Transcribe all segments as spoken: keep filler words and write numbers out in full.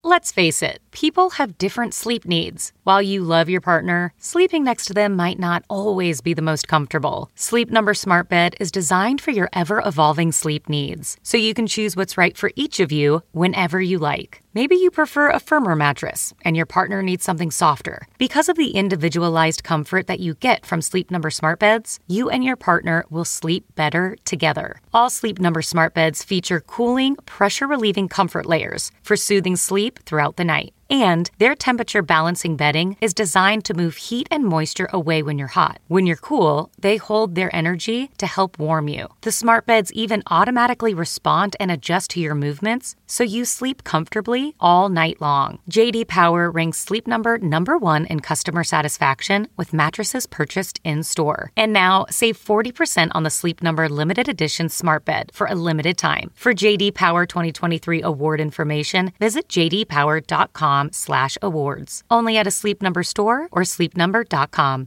Let's face it, people have different sleep needs. While you love your partner, sleeping next to them might not always be the most comfortable. Sleep Number Smart Bed is designed for your ever-evolving sleep needs, so you can choose what's right for each of you whenever you like. Maybe you prefer a firmer mattress and your partner needs something softer. Because of the individualized comfort that you get from Sleep Number Smart Beds, you and your partner will sleep better together. All Sleep Number Smart Beds feature cooling, pressure-relieving comfort layers for soothing sleep throughout the night. And their temperature balancing bedding is designed to move heat and moisture away when you're hot. When you're cool, they hold their energy to help warm you. The smart beds even automatically respond and adjust to your movements, so you sleep comfortably all night long. J D Power ranks Sleep Number number one in customer satisfaction with mattresses purchased in-store. And now, save forty percent on the Sleep Number limited edition smart bed for a limited time. For J D Power twenty twenty-three award information, visit j d power dot com slash awards. Only at a Sleep Number store or sleep number dot com.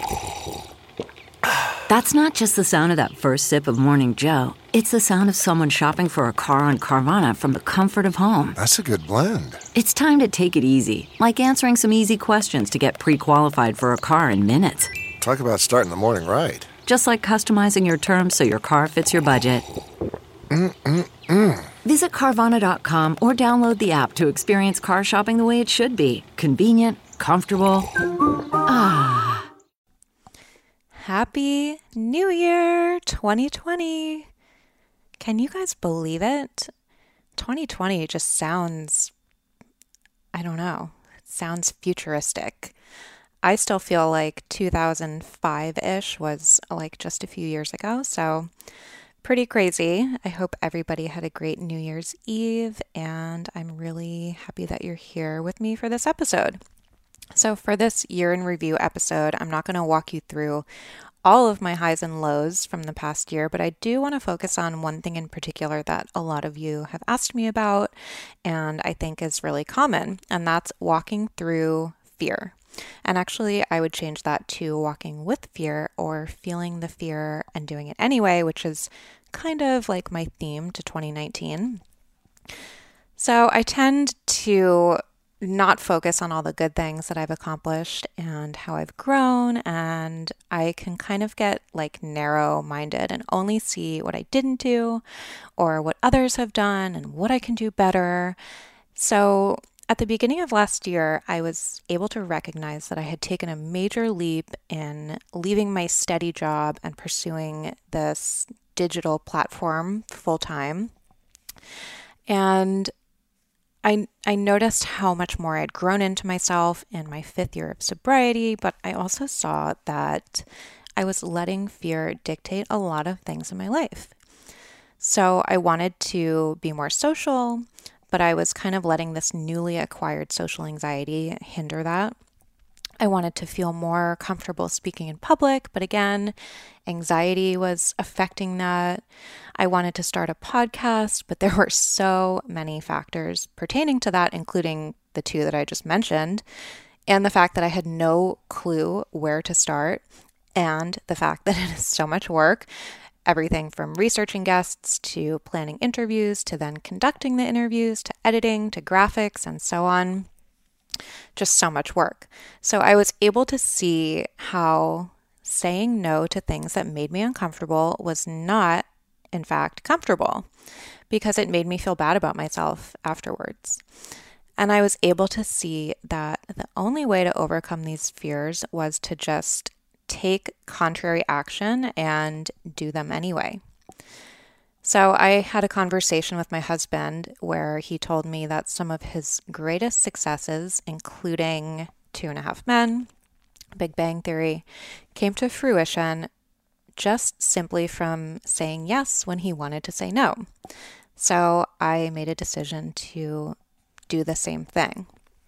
That's not just the sound of that first sip of Morning Joe. It's the sound of someone shopping for a car on Carvana from the comfort of home. That's a good blend. It's time to take it easy, like answering some easy questions to get pre-qualified for a car in minutes. Talk about starting the morning right. Just like customizing your terms so your car fits your budget. Mm-mm-mm. Visit Carvana dot com or download the app to experience car shopping the way it should be. Convenient, comfortable. Ah. Happy New Year, twenty twenty. Can you guys believe it? twenty twenty just sounds, I don't know, it sounds futuristic. I still feel like two thousand five-ish was like just a few years ago, so pretty crazy. I hope everybody had a great New Year's Eve, and I'm really happy that you're here with me for this episode. So for this year in review episode, I'm not going to walk you through all of my highs and lows from the past year, but I do want to focus on one thing in particular that a lot of you have asked me about and I think is really common, and that's walking through fear. And actually, I would change that to walking with fear or feeling the fear and doing it anyway, which is kind of like my theme to twenty nineteen. So I tend to not focus on all the good things that I've accomplished and how I've grown, and I can kind of get like narrow-minded and only see what I didn't do or what others have done and what I can do better. So at the beginning of last year, I was able to recognize that I had taken a major leap in leaving my steady job and pursuing this digital platform full-time. And I, I noticed how much more I'd grown into myself in my fifth year of sobriety, but I also saw that I was letting fear dictate a lot of things in my life. So I wanted to be more social, but I was kind of letting this newly acquired social anxiety hinder that. I wanted to feel more comfortable speaking in public, but again, anxiety was affecting that. I wanted to start a podcast, but there were so many factors pertaining to that, including the two that I just mentioned, and the fact that I had no clue where to start, and the fact that it is so much work. Everything from researching guests to planning interviews to then conducting the interviews to editing to graphics and so on. Just so much work. So I was able to see how saying no to things that made me uncomfortable was not, in fact, comfortable because it made me feel bad about myself afterwards. And I was able to see that the only way to overcome these fears was to just take contrary action and do them anyway. So I had a conversation with my husband where he told me that some of his greatest successes, including Two and a Half Men, Big Bang Theory, came to fruition just simply from saying yes when he wanted to say no. So I made a decision to do the same thing.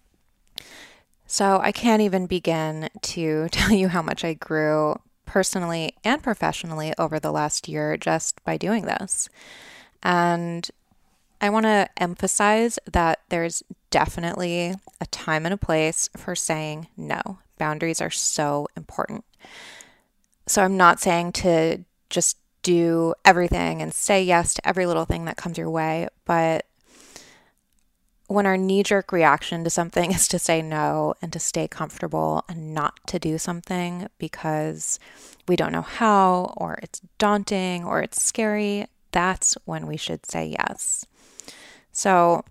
So I can't even begin to tell you how much I grew personally and professionally over the last year just by doing this. And I want to emphasize that there's definitely a time and a place for saying no. Boundaries are so important. So I'm not saying to just do everything and say yes to every little thing that comes your way, but when our knee-jerk reaction to something is to say no and to stay comfortable and not to do something because we don't know how, or it's daunting, or it's scary, that's when we should say yes. So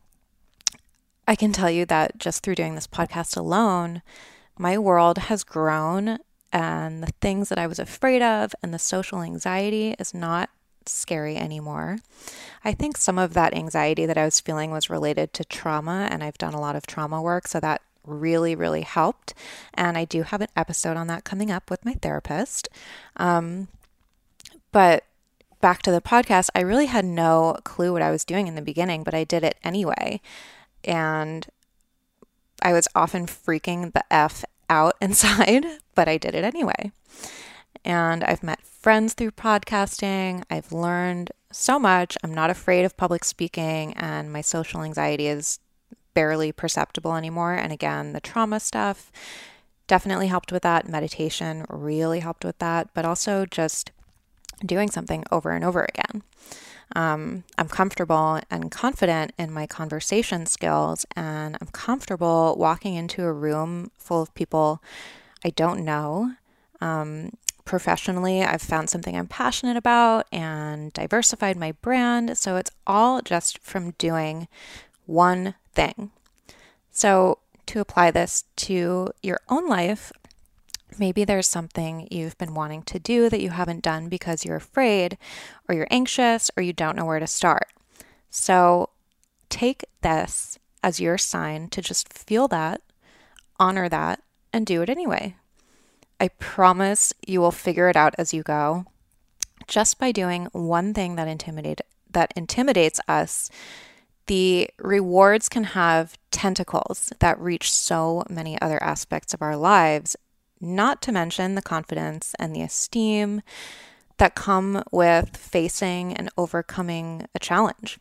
I can tell you that just through doing this podcast alone, my world has grown, and the things that I was afraid of and the social anxiety is not scary anymore. I think some of that anxiety that I was feeling was related to trauma, and I've done a lot of trauma work, so that really, really helped. And I do have an episode on that coming up with my therapist. Um, but back to the podcast, I really had no clue what I was doing in the beginning, but I did it anyway. And I was often freaking the F out inside, but I did it anyway. And I've met friends through podcasting. I've learned so much. I'm not afraid of public speaking, and my social anxiety is barely perceptible anymore. And again, the trauma stuff definitely helped with that. Meditation really helped with that, but also just doing something over and over again. Um, I'm comfortable and confident in my conversation skills, and I'm comfortable walking into a room full of people I don't know. Um, professionally, I've found something I'm passionate about and diversified my brand. So it's all just from doing one thing. So to apply this to your own life, maybe there's something you've been wanting to do that you haven't done because you're afraid, or you're anxious, or you don't know where to start. So take this as your sign to just feel that, honor that, and do it anyway. I promise you will figure it out as you go. Just by doing one thing that intimidate that intimidates us, the rewards can have tentacles that reach so many other aspects of our lives, not to mention the confidence and the esteem that come with facing and overcoming a challenge.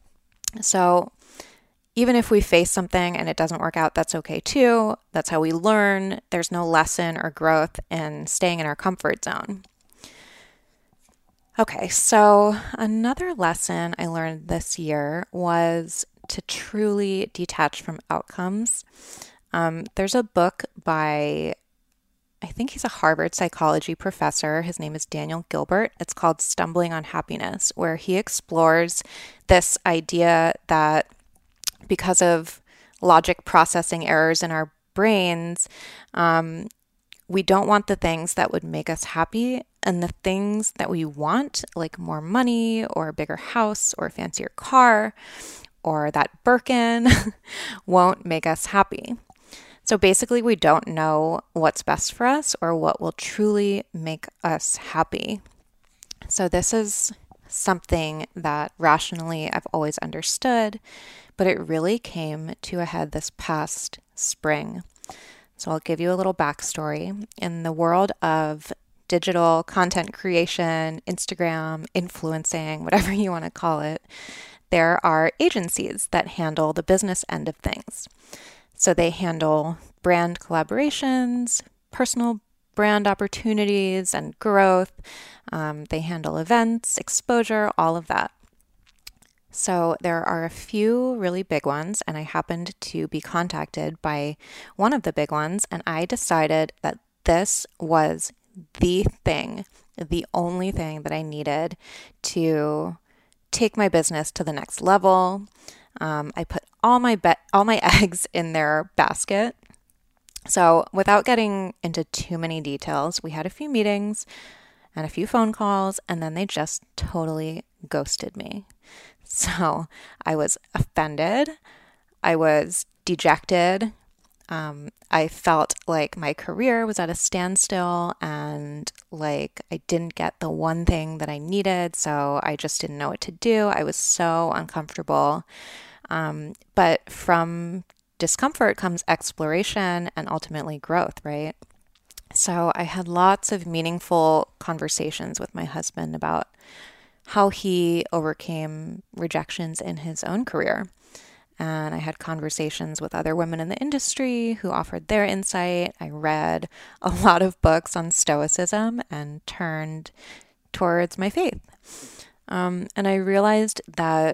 So even if we face something and it doesn't work out, that's okay too. That's how we learn. There's no lesson or growth in staying in our comfort zone. Okay, so another lesson I learned this year was to truly detach from outcomes. Um, there's a book by, I think he's a Harvard psychology professor. His name is Daniel Gilbert. It's called Stumbling on Happiness, where he explores this idea that because of logic processing errors in our brains, um, we don't want the things that would make us happy, and the things that we want, like more money or a bigger house or a fancier car or that Birkin, won't make us happy. So basically, we don't know what's best for us or what will truly make us happy. So this is something that rationally I've always understood, but it really came to a head this past spring. So I'll give you a little backstory. In the world of digital content creation, Instagram, influencing, whatever you want to call it, there are agencies that handle the business end of things. So they handle brand collaborations, personal brand opportunities and growth. Um, they handle events, exposure, all of that. So there are a few really big ones, and I happened to be contacted by one of the big ones, and I decided that this was the thing, the only thing that I needed to take my business to the next level. Um, I put all my be- all my eggs in their basket. So without getting into too many details, we had a few meetings and a few phone calls, and then they just totally ghosted me. So I was offended. I was dejected. Um, I felt like my career was at a standstill, and like I didn't get the one thing that I needed. So I just didn't know what to do. I was so uncomfortable. Um, but from discomfort comes exploration and ultimately growth, right? So I had lots of meaningful conversations with my husband about how he overcame rejections in his own career. And I had conversations with other women in the industry who offered their insight. I read a lot of books on Stoicism and turned towards my faith. Um, and I realized that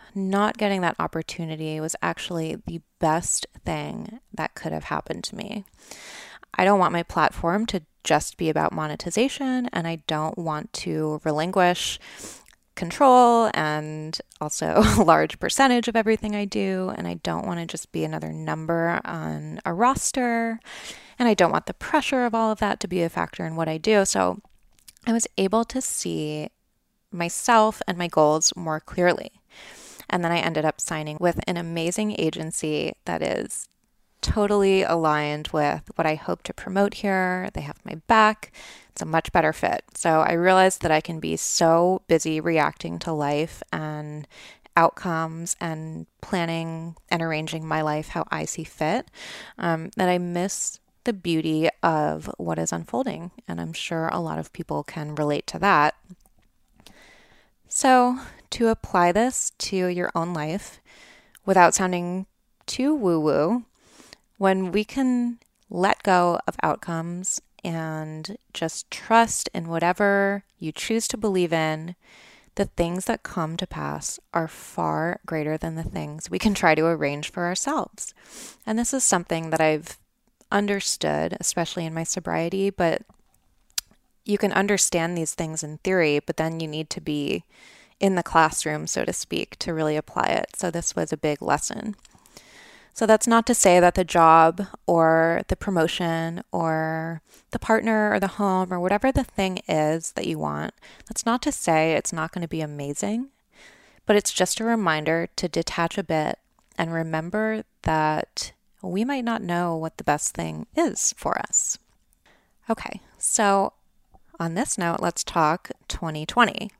not getting that opportunity was actually the best thing that could have happened to me. I don't want my platform to just be about monetization, and I don't want to relinquish control and also a large percentage of everything I do. And I don't want to just be another number on a roster. And I don't want the pressure of all of that to be a factor in what I do. So I was able to see myself and my goals more clearly. And then I ended up signing with an amazing agency that is totally aligned with what I hope to promote here. They have my back. It's a much better fit. So I realized that I can be so busy reacting to life and outcomes and planning and arranging my life how I see fit, um, that I miss the beauty of what is unfolding. And I'm sure a lot of people can relate to that. So to apply this to your own life without sounding too woo-woo, when we can let go of outcomes and just trust in whatever you choose to believe in, the things that come to pass are far greater than the things we can try to arrange for ourselves. And this is something that I've understood, especially in my sobriety, but you can understand these things in theory, but then you need to be in the classroom, so to speak, to really apply it. So this was a big lesson. So that's not to say that the job or the promotion or the partner or the home or whatever the thing is that you want, that's not to say it's not going to be amazing, but it's just a reminder to detach a bit and remember that we might not know what the best thing is for us. Okay, so on this note, let's talk twenty twenty.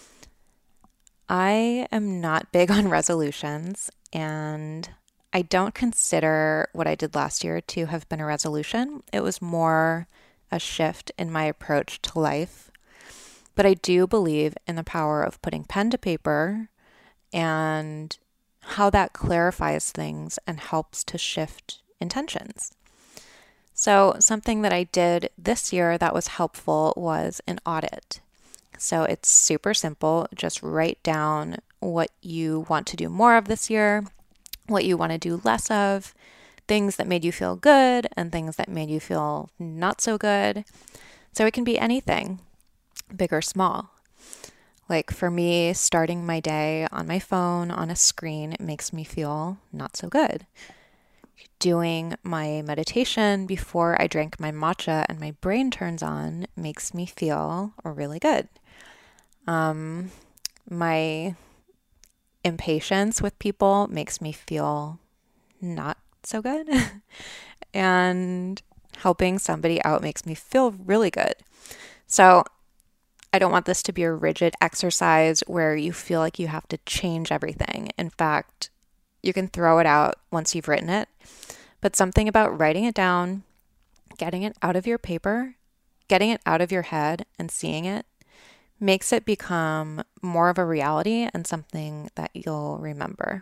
I am not big on resolutions, and I don't consider what I did last year to have been a resolution. It was more a shift in my approach to life. But I do believe in the power of putting pen to paper and how that clarifies things and helps to shift intentions. So something that I did this year that was helpful was an audit. So it's super simple. Just write down what you want to do more of this year, what you want to do less of, things that made you feel good and things that made you feel not so good. So it can be anything, big or small. Like for me, starting my day on my phone on a screen, it makes me feel not so good. Doing my meditation before I drink my matcha and my brain turns on makes me feel really good. Um, my impatience with people makes me feel not so good. And helping somebody out makes me feel really good. So I don't want this to be a rigid exercise where you feel like you have to change everything. In fact, you can throw it out once you've written it, but something about writing it down, getting it out of your paper, getting it out of your head and seeing it makes it become more of a reality and something that you'll remember.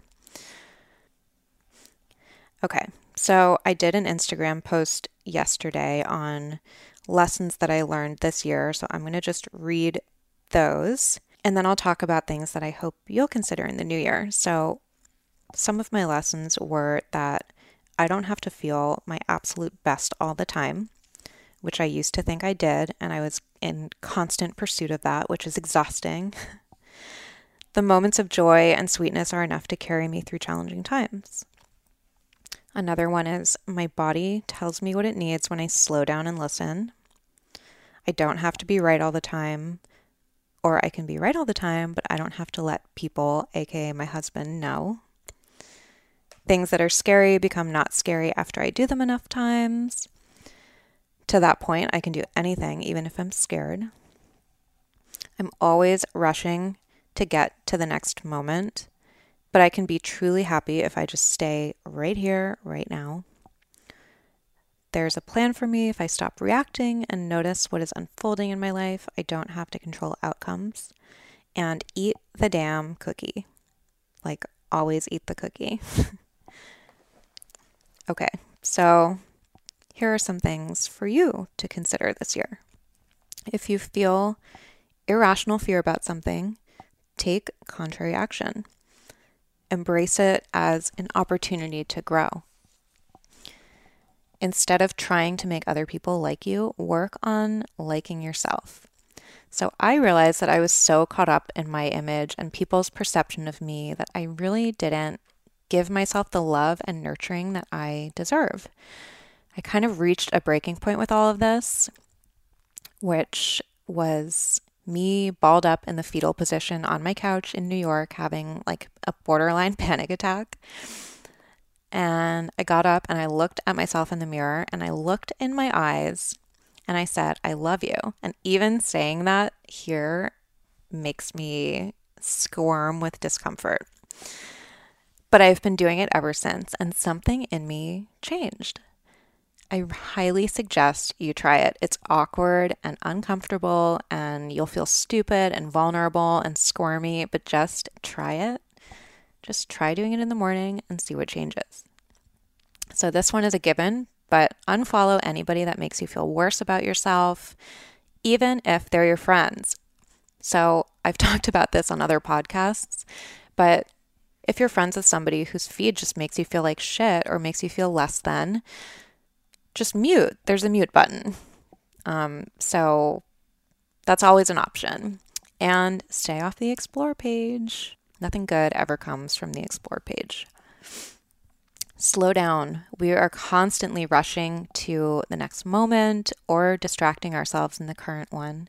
Okay, so I did an Instagram post yesterday on lessons that I learned this year, so I'm going to just read those, and then I'll talk about things that I hope you'll consider in the new year. So some of my lessons were that I don't have to feel my absolute best all the time, which I used to think I did, and I was in constant pursuit of that, which is exhausting. The moments of joy and sweetness are enough to carry me through challenging times. Another one is my body tells me what it needs when I slow down and listen. I don't have to be right all the time, or I can be right all the time, but I don't have to let people, aka my husband, know. Things that are scary become not scary after I do them enough times. To that point, I can do anything, even if I'm scared. I'm always rushing to get to the next moment, but I can be truly happy if I just stay right here, right now. There's a plan for me if I stop reacting and notice what is unfolding in my life. I don't have to control outcomes. And eat the damn cookie. Like, always eat the cookie. Okay, so here are some things for you to consider this year. If you feel irrational fear about something, take contrary action. Embrace it as an opportunity to grow. Instead of trying to make other people like you, work on liking yourself. So I realized that I was so caught up in my image and people's perception of me that I really didn't give myself the love and nurturing that I deserve. I kind of reached a breaking point with all of this, which was me balled up in the fetal position on my couch in New York, having like a borderline panic attack. And I got up and I looked at myself in the mirror and I looked in my eyes and I said, I love you. And even saying that here makes me squirm with discomfort. But I've been doing it ever since, and something in me changed. I highly suggest you try it. It's awkward and uncomfortable, and you'll feel stupid and vulnerable and squirmy, but just try it. Just try doing it in the morning and see what changes. So this one is a given, but unfollow anybody that makes you feel worse about yourself, even if they're your friends. So I've talked about this on other podcasts, but if you're friends with somebody whose feed just makes you feel like shit or makes you feel less than, just mute. There's a mute button. Um, so that's always an option. And stay off the Explore page. Nothing good ever comes from the Explore page. Slow down. We are constantly rushing to the next moment or distracting ourselves in the current one.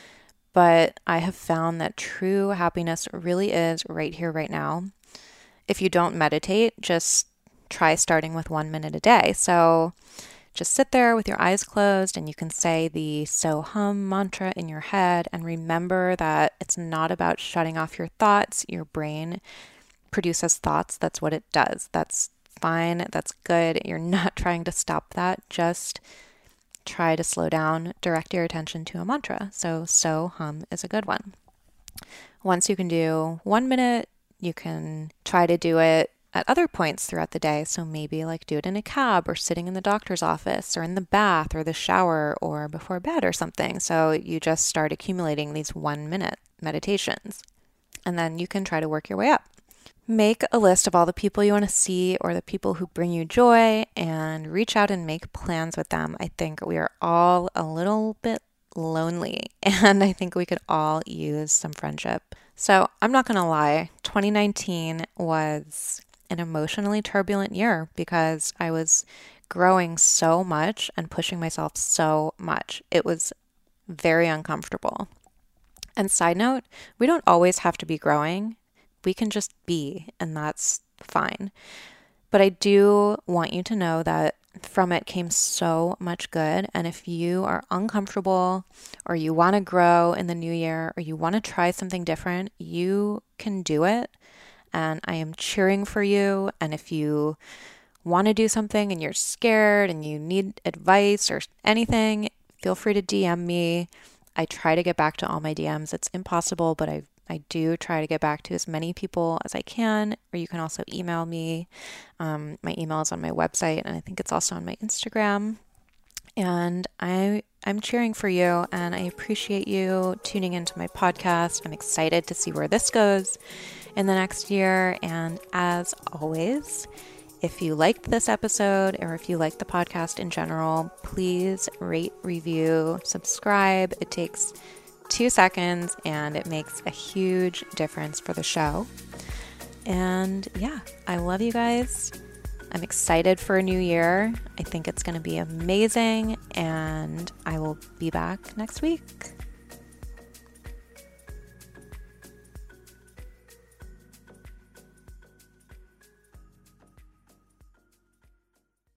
But I have found that true happiness really is right here, right now. If you don't meditate, just try starting with one minute a day. So just sit there with your eyes closed and you can say the So Hum mantra in your head and remember that it's not about shutting off your thoughts. Your brain produces thoughts. That's what it does. That's fine. That's good. You're not trying to stop that. Just try to slow down, direct your attention to a mantra. So So Hum is a good one. Once you can do one minute, you can try to do it at other points throughout the day. So maybe like do it in a cab or sitting in the doctor's office or in the bath or the shower or before bed or something. So you just start accumulating these one minute meditations and then you can try to work your way up. Make a list of all the people you want to see or the people who bring you joy and reach out and make plans with them. I think we are all a little bit lonely and I think we could all use some friendship. So I'm not going to lie, twenty nineteen was an emotionally turbulent year because I was growing so much and pushing myself so much. It was very uncomfortable. And side note, we don't always have to be growing. We can just be, and that's fine. But I do want you to know that from it came so much good. And if you are uncomfortable or you want to grow in the new year or you want to try something different, you can do it. And I am cheering for you. And if you want to do something and you're scared and you need advice or anything, feel free to D M me. I try to get back to all my D Ms. It's impossible, but I I do try to get back to as many people as I can, or you can also email me. Um, my email is on my website, and I think it's also on my Instagram. And I, I'm cheering for you, and I appreciate you tuning into my podcast. I'm excited to see where this goes in the next year. And as always, if you liked this episode or if you like the podcast in general, please rate, review, subscribe. It takes two seconds and it makes a huge difference for the show. And yeah, I love you guys. I'm excited for a new year. I think it's going to be amazing, and I will be back next week.